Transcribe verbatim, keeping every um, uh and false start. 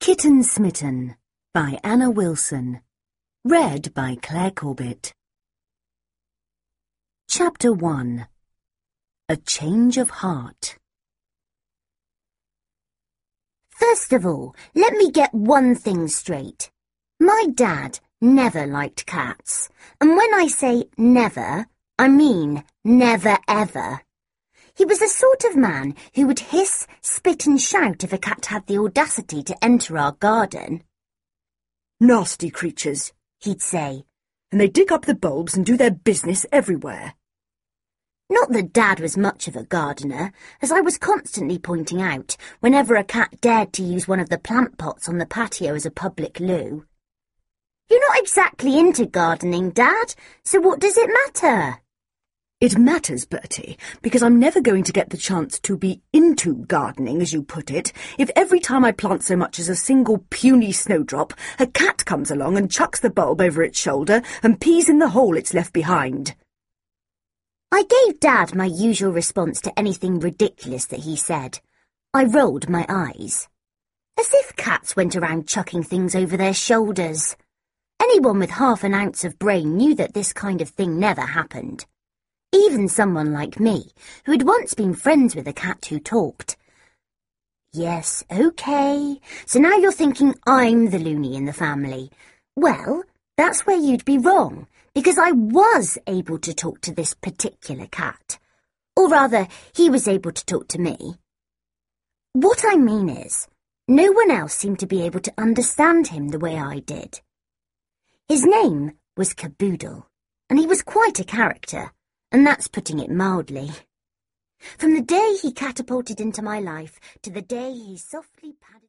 Kitten Smitten by Anna Wilson. Read by Claire Corbett. Chapter one. A Change of Heart. First of all, let me get one thing straight. My dad never liked cats, and when I say never, I mean never ever. He was the sort of man who would hiss, spit and shout if a cat had the audacity to enter our garden. "Nasty creatures," he'd say, "and they dig up the bulbs and do their business everywhere." Not that Dad was much of a gardener, as I was constantly pointing out whenever a cat dared to use one of the plant pots on the patio as a public loo. "You're not exactly into gardening, Dad, so what does it matter?" "It matters, Bertie, because I'm never going to get the chance to be into gardening, as you put it, if every time I plant so much as a single puny snowdrop, a cat comes along and chucks the bulb over its shoulder and pees in the hole it's left behind." I gave Dad my usual response to anything ridiculous that he said. I rolled my eyes. As if cats went around chucking things over their shoulders. Anyone with half an ounce of brain knew that this kind of thing never happened. Even someone like me, who had once been friends with a cat who talked. Yes, okay, so now you're thinking I'm the loony in the family. Well, that's where you'd be wrong, because I was able to talk to this particular cat. Or rather, he was able to talk to me. What I mean is, no one else seemed to be able to understand him the way I did. His name was Caboodle, and he was quite a character. And that's putting it mildly. From the day he catapulted into my life to the day he softly padded